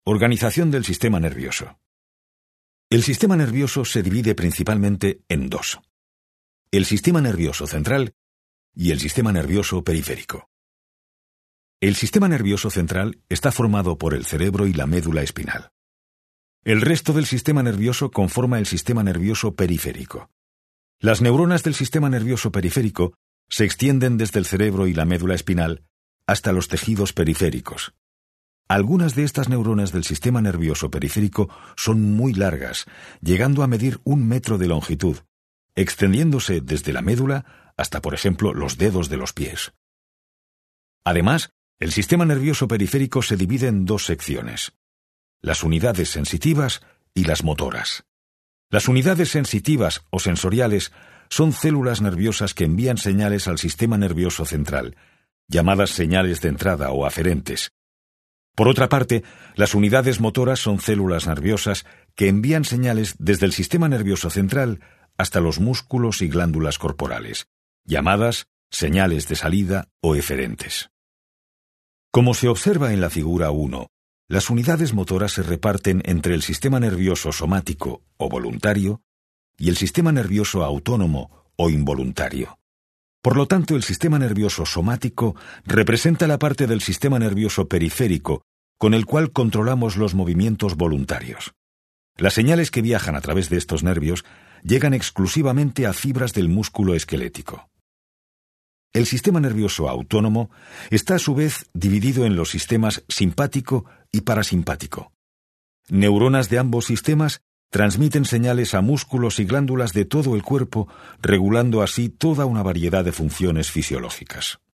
Organización del sistema nervioso. El sistema nervioso se divide principalmente en dos: el sistema nervioso central y el sistema nervioso periférico. El sistema nervioso central está formado por el cerebro y la médula espinal. El resto del sistema nervioso conforma el sistema nervioso periférico. Las neuronas del sistema nervioso periférico se extienden desde el cerebro y la médula espinal hasta los tejidos periféricos. Algunas de estas neuronas del sistema nervioso periférico son muy largas, llegando a medir 1 metro de longitud, extendiéndose desde la médula hasta, por ejemplo, los dedos de los pies. Además, el sistema nervioso periférico se divide en dos secciones: las unidades sensitivas y las motoras. Las unidades sensitivas o sensoriales son células nerviosas que envían señales al sistema nervioso central, llamadas señales de entrada o aferentes. Por otra parte, las unidades motoras son células nerviosas que envían señales desde el sistema nervioso central hasta los músculos y glándulas corporales, llamadas señales de salida o eferentes. Como se observa en la figura 1, las unidades motoras se reparten entre el sistema nervioso somático o voluntario y el sistema nervioso autónomo o involuntario. Por lo tanto, el sistema nervioso somático representa la parte del sistema nervioso periférico con el cual controlamos los movimientos voluntarios. Las señales que viajan a través de estos nervios llegan exclusivamente a fibras del músculo esquelético. El sistema nervioso autónomo está a su vez dividido en los sistemas simpático y parasimpático. Neuronas de ambos sistemas transmiten señales a músculos y glándulas de todo el cuerpo, regulando así toda una variedad de funciones fisiológicas.